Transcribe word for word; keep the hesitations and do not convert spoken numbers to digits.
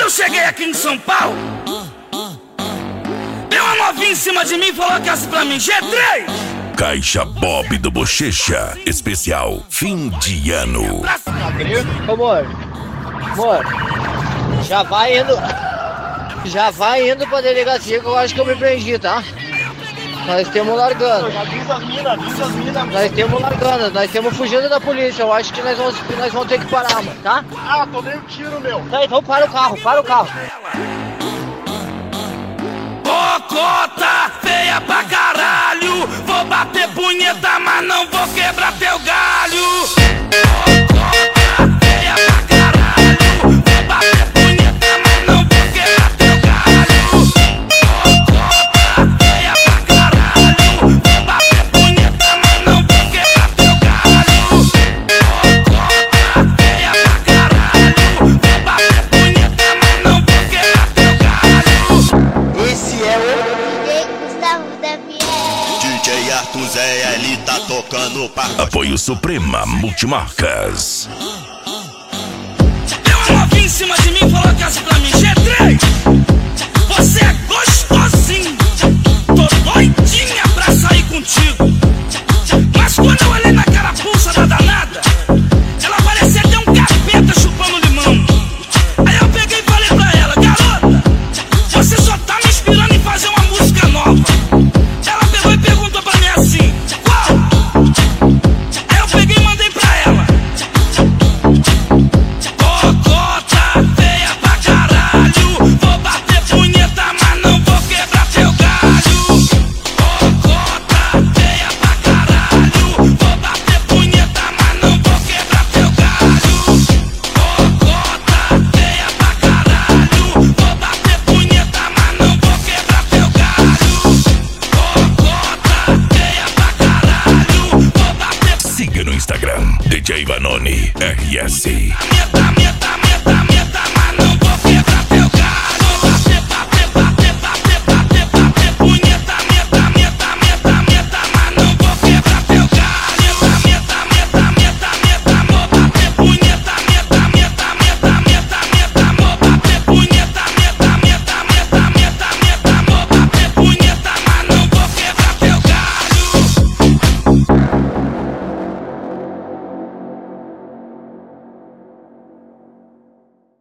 eu cheguei aqui em São Paulo, deu uma novinha em cima de mim e falou que essa pra mim, G três. Caixa Bob do Bochecha, especial fim de ano. Amor, amor, já vai indo, já vai indo pra delegacia que eu acho que eu me prendi, tá? Nós estamos largando. Avisa as minas, avisa as minas. Nós estamos largando, nós estamos fugindo da polícia. Eu acho que nós vamos, nós vamos ter que parar, mano, tá? Ah, tomei um tiro, meu. Tá, então para o carro, para o carro. Cocota feia pra caralho, vou bater punheta, mas não vou quebrar teu galho. Cocota feia pra caralho, vou bater punheta, mas não vou quebrar teu galho. Cocota feia pra caralho, vou bater punheta, mas não vou quebrar teu galho. Cocota feia pra caralho, vou bater punheta, mas não vou quebrar teu galho. Esse é o Gustavo da Fiel. D J Arthur Zé, ele tá tocando o parque. Apoio Suprema Multimarcas. Deu uma novinha em cima de mim e falou que essa pra mim, G três. Você é gostosinho, tô doidinha pra sair contigo. Mas quando eu olhei na carapuça da danada, ela parecia ter um capeta chupando limão. Aí eu peguei e falei pra ela, garota, você só tá me inspirando em fazer uma música nova. Ela pegou e perguntou pra mim assim, qual? Aí eu peguei e mandei pra ela. Cocota feia pra caralho, vou bater punheta, mas não vou quebrar teu galho. Cocota feia pra caralho, vou bater punheta, mas não vou quebrar teu galho. Cocota feia pra caralho, vou bater punheta, mas não vou quebrar teu galho. Cocota feia pra caralho, vou bater. Siga no Instagram, D J Vanoni R S. A minha